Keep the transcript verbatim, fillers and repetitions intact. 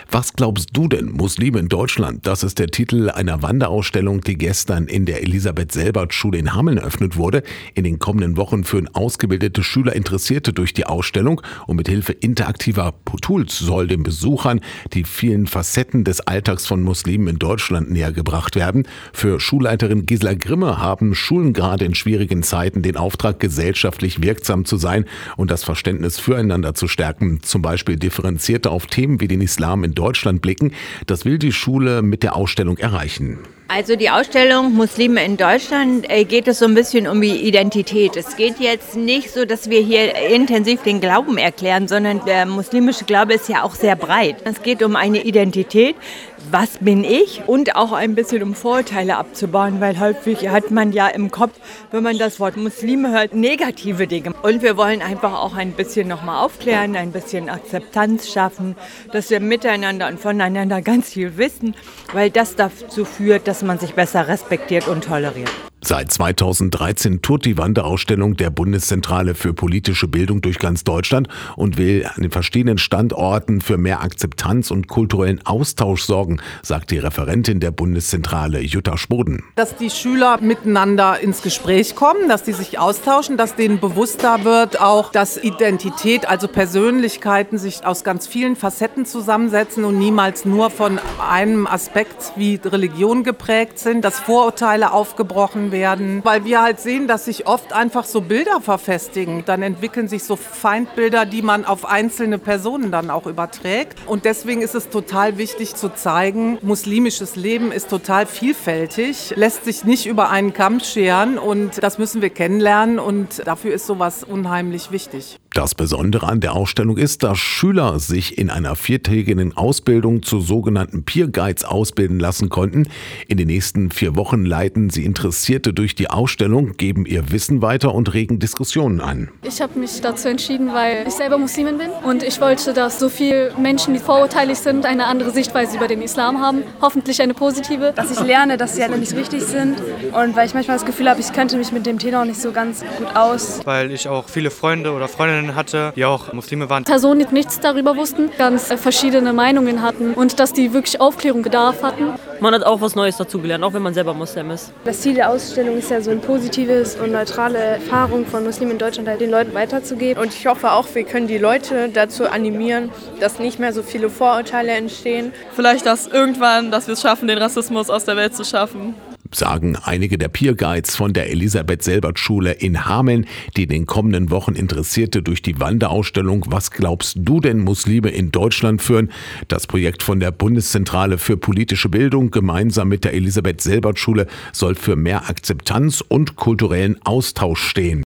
Was glaubst du denn, Muslime in Deutschland? Das ist der Titel einer Wanderausstellung, die gestern in der Elisabeth-Selbert-Schule in Hameln eröffnet wurde. In den kommenden Wochen führen ausgebildete Schüler Interessierte durch die Ausstellung und mit Hilfe interaktiver Tools soll den Besuchern die vielen Facetten des Alltags von Muslimen in Deutschland näher gebracht werden. Für Schulleiterin Gisela Grimme haben Schulen gerade in schwierigen Zeiten den Auftrag, gesellschaftlich wirksam zu sein und das Verständnis füreinander zu stärken, zum Beispiel differenzierte auf Themen wie den Islam in Deutschland blicken. Das will die Schule mit der Ausstellung erreichen. Also die Ausstellung Muslime in Deutschland äh, geht es so ein bisschen um die Identität. Es geht jetzt nicht so, dass wir hier intensiv den Glauben erklären, sondern der muslimische Glaube ist ja auch sehr breit. Es geht um eine Identität. Was bin ich? Und auch ein bisschen um Vorurteile abzubauen, weil häufig hat man ja im Kopf, wenn man das Wort Muslime hört, negative Dinge. Und wir wollen einfach auch ein bisschen nochmal aufklären, ein bisschen Akzeptanz schaffen, dass wir miteinander und voneinander ganz viel wissen, weil das dazu führt, dass man sich besser respektiert und toleriert. Seit zweitausenddreizehn tourt die Wanderausstellung der Bundeszentrale für politische Bildung durch ganz Deutschland und will an den verschiedenen Standorten für mehr Akzeptanz und kulturellen Austausch sorgen, sagt die Referentin der Bundeszentrale Jutta Spoden. Dass die Schüler miteinander ins Gespräch kommen, dass die sich austauschen, dass denen bewusster wird auch, dass Identität, also Persönlichkeiten sich aus ganz vielen Facetten zusammensetzen und niemals nur von einem Aspekt wie Religion geprägt sind, dass Vorurteile aufgebrochen werden, weil wir halt sehen, dass sich oft einfach so Bilder verfestigen. Dann entwickeln sich so Feindbilder, die man auf einzelne Personen dann auch überträgt. Und deswegen ist es total wichtig zu zeigen, muslimisches Leben ist total vielfältig, lässt sich nicht über einen Kamm scheren und das müssen wir kennenlernen und dafür ist sowas unheimlich wichtig. Das Besondere an der Ausstellung ist, dass Schüler sich in einer viertägigen Ausbildung zu sogenannten Peer Guides ausbilden lassen konnten. In den nächsten vier Wochen leiten sie Interessierte durch die Ausstellung, geben ihr Wissen weiter und regen Diskussionen an. Ich habe mich dazu entschieden, weil ich selber Muslimin bin und ich wollte, dass so viele Menschen, die vorurteilig sind, eine andere Sichtweise über den Islam haben, hoffentlich eine positive. Dass ich lerne, dass sie alle nicht richtig sind und weil ich manchmal das Gefühl habe, ich könnte mich mit dem Thema auch nicht so ganz gut aus. Weil ich auch viele Freunde oder Freundinnen hatte, die auch Muslime waren. Personen, die nichts darüber wussten, ganz verschiedene Meinungen hatten und dass die wirklich Aufklärung Bedarf hatten. Man hat auch was Neues dazugelernt, auch wenn man selber Muslim ist. Das Ziel der Ausstellung ist ja so eine positives und neutrale Erfahrung von Muslimen in Deutschland halt den Leuten weiterzugeben. Und ich hoffe auch, wir können die Leute dazu animieren, dass nicht mehr so viele Vorurteile entstehen. Vielleicht, dass irgendwann, dass wir es schaffen, den Rassismus aus der Welt zu schaffen. Sagen einige der Peer Guides von der Elisabeth-Selbert-Schule in Hameln, die in den kommenden Wochen Interessierte durch die Wanderausstellung Was glaubst du denn, Muslime in Deutschland führen? Das Projekt von der Bundeszentrale für politische Bildung gemeinsam mit der Elisabeth-Selbert-Schule soll für mehr Akzeptanz und kulturellen Austausch stehen.